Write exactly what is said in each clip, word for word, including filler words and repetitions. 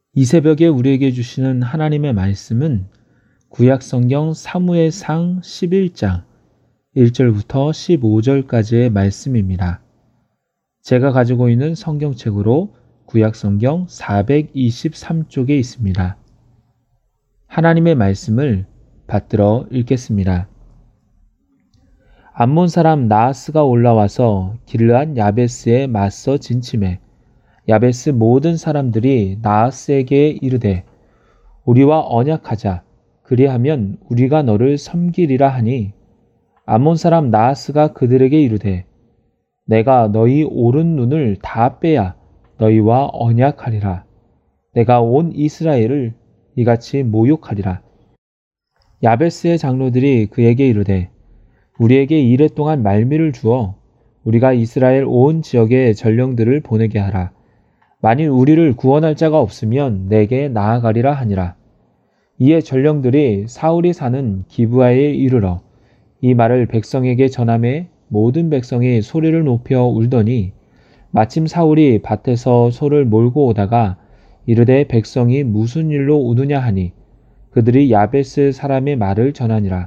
이 새벽에 우리에게 주시는 하나님의 말씀은 구약성경 사무엘상 십일 장 일 절부터 십오 절까지의 말씀입니다. 제가 가지고 있는 성경책으로 구약성경 사백이십삼 쪽에 있습니다. 하나님의 말씀을 받들어 읽겠습니다. 암몬 사람 나하스가 올라와서 길르앗 야베스에 맞서 진침해 야베스 모든 사람들이 나하스에게 이르되 우리와 언약하자. 그리하면 우리가 너를 섬기리라 하니 암몬 사람 나하스가 그들에게 이르되 내가 너희 오른 눈을 다 빼야 너희와 언약하리라. 내가 온 이스라엘을 이같이 모욕하리라. 야베스의 장로들이 그에게 이르되 우리에게 이레 동안 말미를 주어 우리가 이스라엘 온 지역에 전령들을 보내게 하라. 만일 우리를 구원할 자가 없으면 내게 나아가리라 하니라. 이에 전령들이 사울이 사는 기브아에 이르러 이 말을 백성에게 전하매 모든 백성이 소리를 높여 울더니 마침 사울이 밭에서 소를 몰고 오다가 이르되 백성이 무슨 일로 우느냐 하니 그들이 야베스 사람의 말을 전하니라.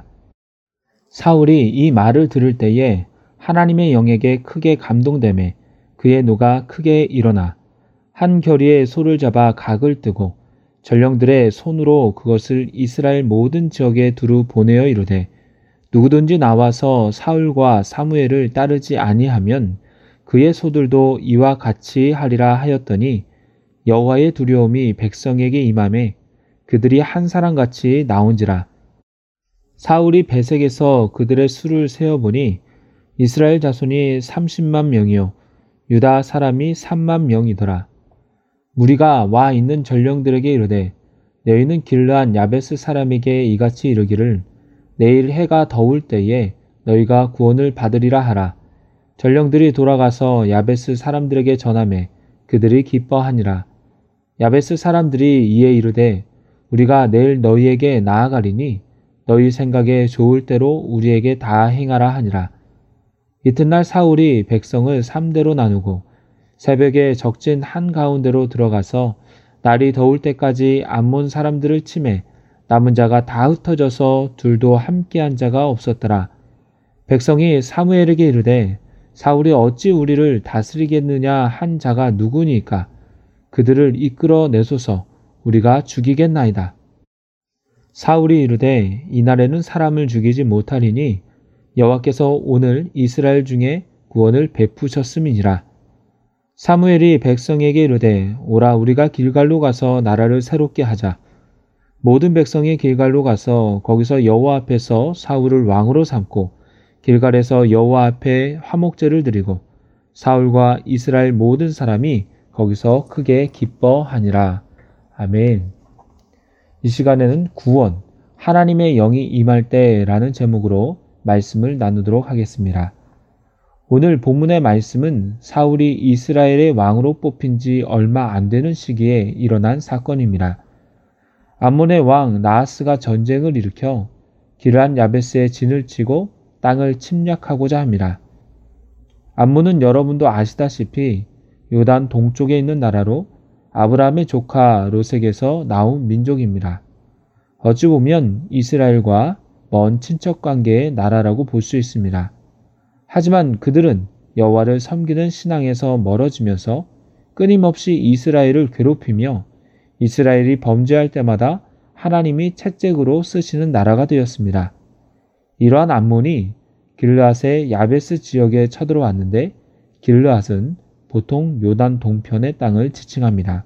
사울이 이 말을 들을 때에 하나님의 영에게 크게 감동되매 그의 노가 크게 일어나 한 겨리에 소를 잡아 각을 뜨고 전령들의 손으로 그것을 이스라엘 모든 지역에 두루 보내어 이르되 누구든지 나와서 사울과 사무엘을 따르지 아니하면 그의 소들도 이와 같이 하리라 하였더니 여호와의 두려움이 백성에게 임하매 그들이 한 사람같이 나온지라. 사울이 베색에서 그들의 수를 세어보니 이스라엘 자손이 삼십만 명이요 유다 사람이 삼만 명이더라. 무리가 와 있는 전령들에게 이르되 너희는 길르앗 야베스 사람에게 이같이 이르기를 내일 해가 더울 때에 너희가 구원을 받으리라 하라. 전령들이 돌아가서 야베스 사람들에게 전하매 그들이 기뻐하니라. 야베스 사람들이 이에 이르되 우리가 내일 너희에게 나아가리니 너희 생각에 좋을 대로 우리에게 다 행하라 하니라. 이튿날 사울이 백성을 삼대로 나누고 새벽에 적진 한가운데로 들어가서 날이 더울 때까지 암몬 사람들을 치매 남은 자가 다 흩어져서 둘도 함께한 자가 없었더라. 백성이 사무엘에게 이르되 사울이 어찌 우리를 다스리겠느냐 한 자가 누구니까 그들을 이끌어 내소서 우리가 죽이겠나이다. 사울이 이르되 이날에는 사람을 죽이지 못하리니 여호와께서 오늘 이스라엘 중에 구원을 베푸셨음이니라. 사무엘이 백성에게 이르되 오라 우리가 길갈로 가서 나라를 새롭게 하자. 모든 백성이 길갈로 가서 거기서 여호와 앞에서 사울을 왕으로 삼고 길갈에서 여호와 앞에 화목제를 드리고 사울과 이스라엘 모든 사람이 거기서 크게 기뻐하니라. 아멘. 이 시간에는 구원, 하나님의 영이 임할 때라는 제목으로 말씀을 나누도록 하겠습니다. 오늘 본문의 말씀은 사울이 이스라엘의 왕으로 뽑힌 지 얼마 안 되는 시기에 일어난 사건입니다. 암몬의 왕 나하스가 전쟁을 일으켜 길르앗 야베스에 진을 치고 땅을 침략하고자 합니다. 암몬은 여러분도 아시다시피 요단 동쪽에 있는 나라로 아브라함의 조카 롯에게서 나온 민족입니다. 어찌 보면 이스라엘과 먼 친척 관계의 나라라고 볼 수 있습니다. 하지만 그들은 여호와를 섬기는 신앙에서 멀어지면서 끊임없이 이스라엘을 괴롭히며 이스라엘이 범죄할 때마다 하나님이 채찍으로 쓰시는 나라가 되었습니다. 이러한 암몬이 길르앗의 야베스 지역에 쳐들어왔는데 길르앗은 보통 요단 동편의 땅을 지칭합니다.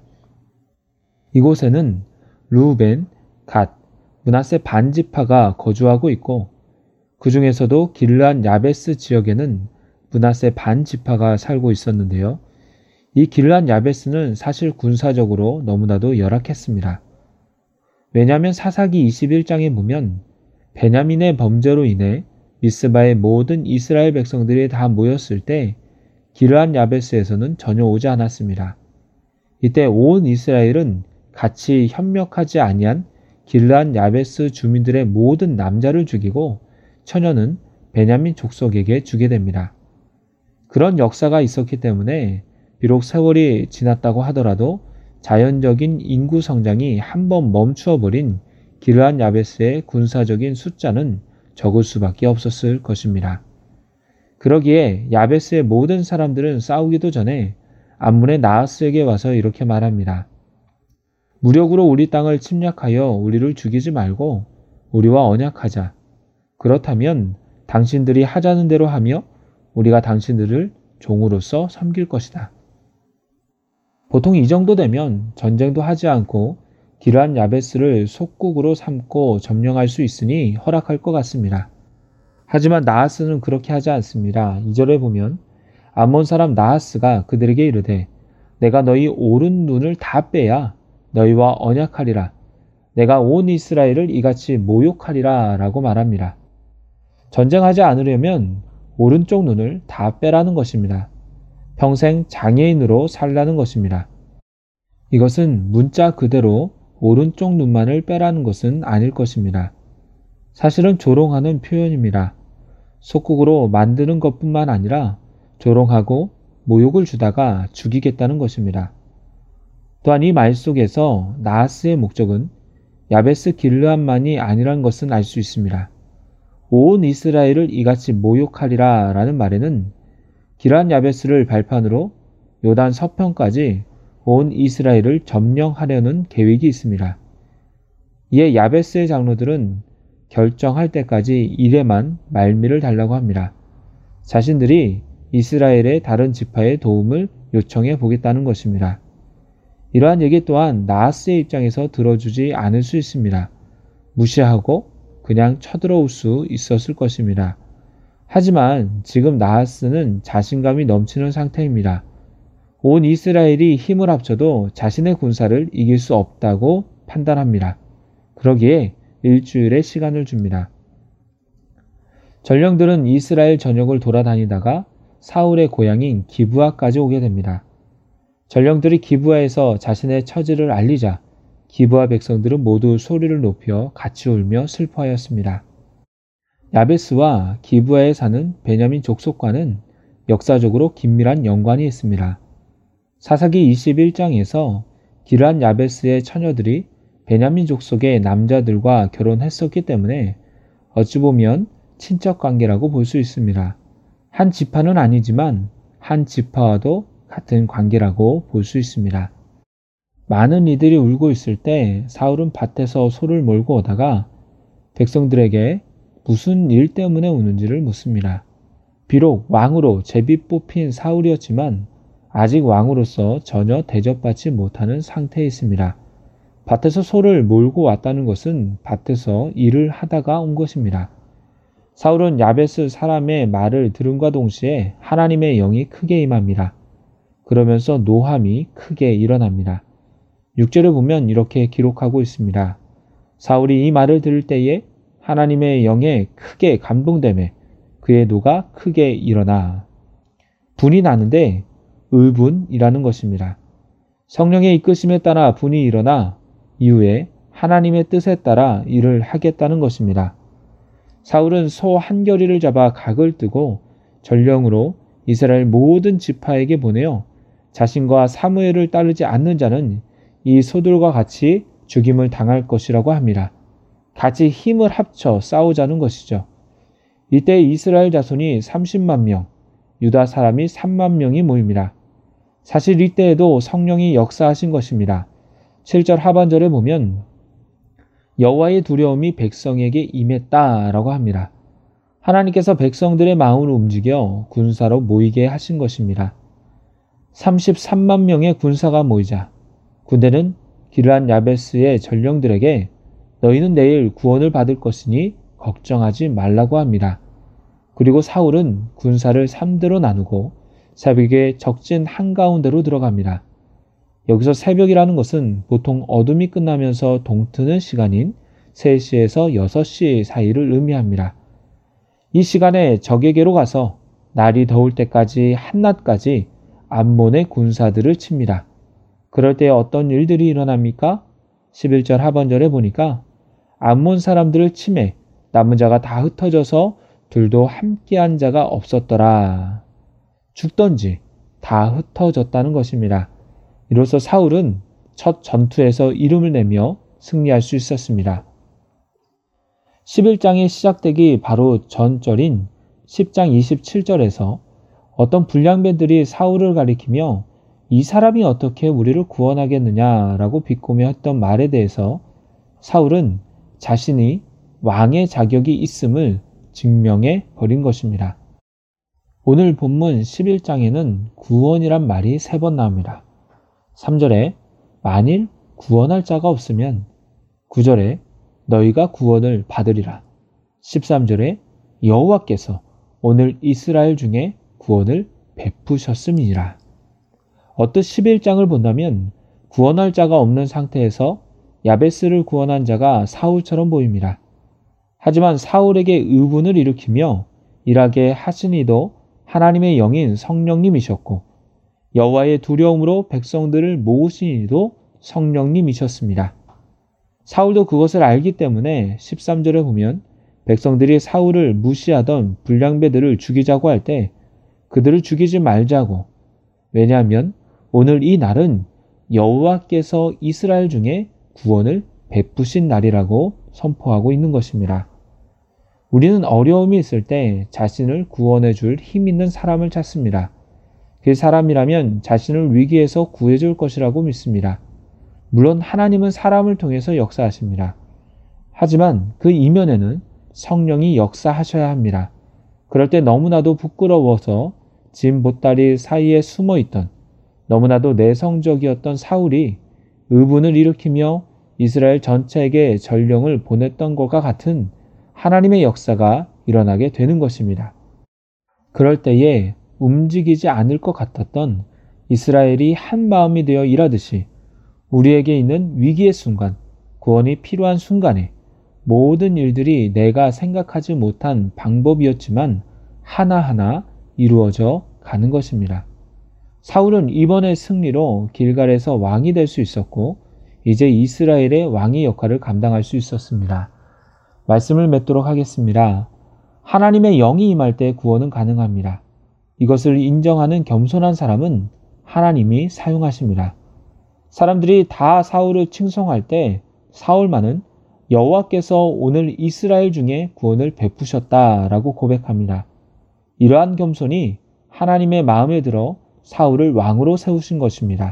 이곳에는 르우벤, 갓, 므낫세 반지파가 거주하고 있고 그 중에서도 길르앗 야베스 지역에는 므낫세 반지파가 살고 있었는데요. 이 길르앗 야베스는 사실 군사적으로 너무나도 열악했습니다. 왜냐하면 사사기 이십일 장에 보면 베냐민의 범죄로 인해 미스바의 모든 이스라엘 백성들이 다 모였을 때 길르앗 야베스에서는 전혀 오지 않았습니다. 이때 온 이스라엘은 같이 협력하지 아니한 길르앗 야베스 주민들의 모든 남자를 죽이고 처녀는 베냐민 족속에게 주게 됩니다. 그런 역사가 있었기 때문에 비록 세월이 지났다고 하더라도 자연적인 인구 성장이 한번 멈추어버린 기르앗 야베스의 군사적인 숫자는 적을 수밖에 없었을 것입니다. 그러기에 야베스의 모든 사람들은 싸우기도 전에 암몬의 나하스에게 와서 이렇게 말합니다. 무력으로 우리 땅을 침략하여 우리를 죽이지 말고 우리와 언약하자. 그렇다면 당신들이 하자는 대로 하며 우리가 당신들을 종으로서 섬길 것이다. 보통 이 정도 되면 전쟁도 하지 않고 기르앗 야베스를 속국으로 삼고 점령할 수 있으니 허락할 것 같습니다. 하지만 나하스는 그렇게 하지 않습니다. 이 절에 보면 암몬 사람 나하스가 그들에게 이르되 내가 너희 오른 눈을 다 빼야 너희와 언약하리라. 내가 온 이스라엘을 이같이 모욕하리라 라고 말합니다. 전쟁하지 않으려면 오른쪽 눈을 다 빼라는 것입니다. 평생 장애인으로 살라는 것입니다. 이것은 문자 그대로 오른쪽 눈만을 빼라는 것은 아닐 것입니다. 사실은 조롱하는 표현입니다. 속국으로 만드는 것뿐만 아니라 조롱하고 모욕을 주다가 죽이겠다는 것입니다. 또한 이 말 속에서 나하스의 목적은 야베스 길르앗만이 아니란 것은 알 수 있습니다. 온 이스라엘을 이같이 모욕하리라 라는 말에는 기르앗 야베스를 발판으로 요단 서편까지 온 이스라엘을 점령하려는 계획이 있습니다. 이에 야베스의 장로들은 결정할 때까지 일에만 말미를 달라고 합니다. 자신들이 이스라엘의 다른 지파의 도움을 요청해 보겠다는 것입니다. 이러한 얘기 또한 나하스의 입장에서 들어주지 않을 수 있습니다. 무시하고 그냥 쳐들어올 수 있었을 것입니다. 하지만 지금 나하스는 자신감이 넘치는 상태입니다. 온 이스라엘이 힘을 합쳐도 자신의 군사를 이길 수 없다고 판단합니다. 그러기에 일주일의 시간을 줍니다. 전령들은 이스라엘 전역을 돌아다니다가 사울의 고향인 기브아까지 오게 됩니다. 전령들이 기브아에서 자신의 처지를 알리자 기브아 백성들은 모두 소리를 높여 같이 울며 슬퍼하였습니다. 야베스와 기브아에 사는 베냐민 족속과는 역사적으로 긴밀한 연관이 있습니다. 사사기 이십일 장에서 기르앗 야베스의 처녀들이 베냐민 족속의 남자들과 결혼했었기 때문에 어찌 보면 친척 관계라고 볼 수 있습니다. 한 지파는 아니지만 한 지파와도 같은 관계라고 볼 수 있습니다. 많은 이들이 울고 있을 때 사울은 밭에서 소를 몰고 오다가 백성들에게 무슨 일 때문에 우는지를 묻습니다. 비록 왕으로 제비 뽑힌 사울이었지만 아직 왕으로서 전혀 대접받지 못하는 상태에 있습니다. 밭에서 소를 몰고 왔다는 것은 밭에서 일을 하다가 온 것입니다. 사울은 야베스 사람의 말을 들음과 동시에 하나님의 영이 크게 임합니다. 그러면서 노함이 크게 일어납니다. 육 절을 보면 이렇게 기록하고 있습니다. 사울이 이 말을 들을 때에 하나님의 영에 크게 감동되매 그의 노가 크게 일어나 분이 나는데 의분이라는 것입니다. 성령의 이끄심에 따라 분이 일어나 이후에 하나님의 뜻에 따라 일을 하겠다는 것입니다. 사울은 소 한 겨리를 잡아 각을 뜨고 전령으로 이스라엘 모든 지파에게 보내어 자신과 사무엘을 따르지 않는 자는 이 소들과 같이 죽임을 당할 것이라고 합니다. 같이 힘을 합쳐 싸우자는 것이죠. 이때 이스라엘 자손이 삼십만 명, 유다 사람이 삼만 명이 모입니다. 사실 이때에도 성령이 역사하신 것입니다. 칠 절 하반절에 보면 여호와의 두려움이 백성에게 임했다라고 합니다. 하나님께서 백성들의 마음을 움직여 군사로 모이게 하신 것입니다. 삼십삼만 명의 군사가 모이자 군대는 기르앗 야베스의 전령들에게 너희는 내일 구원을 받을 것이니 걱정하지 말라고 합니다. 그리고 사울은 군사를 삼 대로 나누고 새벽에 적진 한가운데로 들어갑니다. 여기서 새벽이라는 것은 보통 어둠이 끝나면서 동트는 시간인 세 시에서 여섯 시 사이를 의미합니다. 이 시간에 적에게로 가서 날이 더울 때까지 한낮까지 암몬의 군사들을 칩니다. 그럴 때 어떤 일들이 일어납니까? 십일 절 하반절에 보니까 암몬 사람들을 치매 남은 자가 다 흩어져서 둘도 함께한 자가 없었더라. 죽던지 다 흩어졌다는 것입니다. 이로써 사울은 첫 전투에서 이름을 내며 승리할 수 있었습니다. 십일 장이 시작되기 바로 전절인 십 장 이십칠 절에서 어떤 불량배들이 사울을 가리키며 이 사람이 어떻게 우리를 구원하겠느냐라고 비꼬며 했던 말에 대해서 사울은 자신이 왕의 자격이 있음을 증명해 버린 것입니다. 오늘 본문 십일 장에는 구원이란 말이 세 번 나옵니다. 삼 절에 만일 구원할 자가 없으면, 구 절에 너희가 구원을 받으리라, 십삼 절에 여호와께서 오늘 이스라엘 중에 구원을 베푸셨음이니라. 어뜻 십일 장을 본다면 구원할 자가 없는 상태에서 야베스를 구원한 자가 사울처럼 보입니다. 하지만 사울에게 의분을 일으키며 일하게 하신 이도 하나님의 영인 성령님이셨고 여호와의 두려움으로 백성들을 모으신 이도 성령님이셨습니다. 사울도 그것을 알기 때문에 십삼 절에 보면 백성들이 사울을 무시하던 불량배들을 죽이자고 할 때 그들을 죽이지 말자고, 왜냐하면 오늘 이 날은 여호와께서 이스라엘 중에 구원을 베푸신 날이라고 선포하고 있는 것입니다. 우리는 어려움이 있을 때 자신을 구원해 줄 힘 있는 사람을 찾습니다. 그 사람이라면 자신을 위기에서 구해줄 것이라고 믿습니다. 물론 하나님은 사람을 통해서 역사하십니다. 하지만 그 이면에는 성령이 역사하셔야 합니다. 그럴 때 너무나도 부끄러워서 짐 보따리 사이에 숨어있던, 너무나도 내성적이었던 사울이 의분을 일으키며 이스라엘 전체에게 전령을 보냈던 것과 같은 하나님의 역사가 일어나게 되는 것입니다. 그럴 때에 움직이지 않을 것 같았던 이스라엘이 한 마음이 되어 일하듯이 우리에게 있는 위기의 순간, 구원이 필요한 순간에 모든 일들이 내가 생각하지 못한 방법이었지만 하나하나 이루어져 가는 것입니다. 사울은 이번의 승리로 길갈에서 왕이 될 수 있었고 이제 이스라엘의 왕의 역할을 감당할 수 있었습니다. 말씀을 맺도록 하겠습니다. 하나님의 영이 임할 때 구원은 가능합니다. 이것을 인정하는 겸손한 사람은 하나님이 사용하십니다. 사람들이 다 사울을 칭송할 때 사울만은 여호와께서 오늘 이스라엘 중에 구원을 베푸셨다라고 고백합니다. 이러한 겸손이 하나님의 마음에 들어 사울을 왕으로 세우신 것입니다.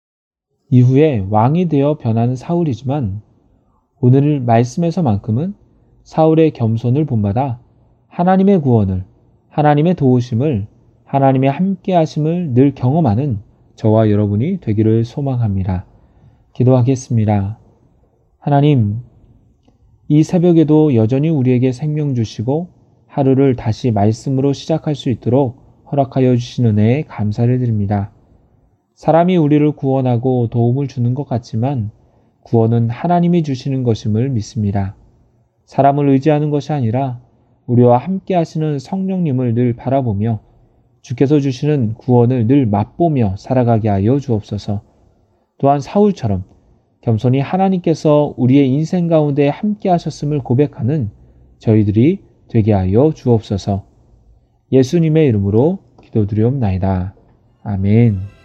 이후에 왕이 되어 변하는 사울이지만 오늘 말씀에서만큼은 사울의 겸손을 본받아 하나님의 구원을, 하나님의 도우심을, 하나님의 함께하심을 늘 경험하는 저와 여러분이 되기를 소망합니다. 기도하겠습니다. 하나님, 이 새벽에도 여전히 우리에게 생명 주시고 하루를 다시 말씀으로 시작할 수 있도록 허락하여 주신 은혜에 감사를 드립니다. 사람이 우리를 구원하고 도움을 주는 것 같지만 구원은 하나님이 주시는 것임을 믿습니다. 사람을 의지하는 것이 아니라 우리와 함께 하시는 성령님을 늘 바라보며 주께서 주시는 구원을 늘 맛보며 살아가게 하여 주옵소서. 또한 사울처럼 겸손히 하나님께서 우리의 인생 가운데 함께 하셨음을 고백하는 저희들이 되게 하여 주옵소서. 예수님의 이름으로 기도드리옵나이다. 아멘.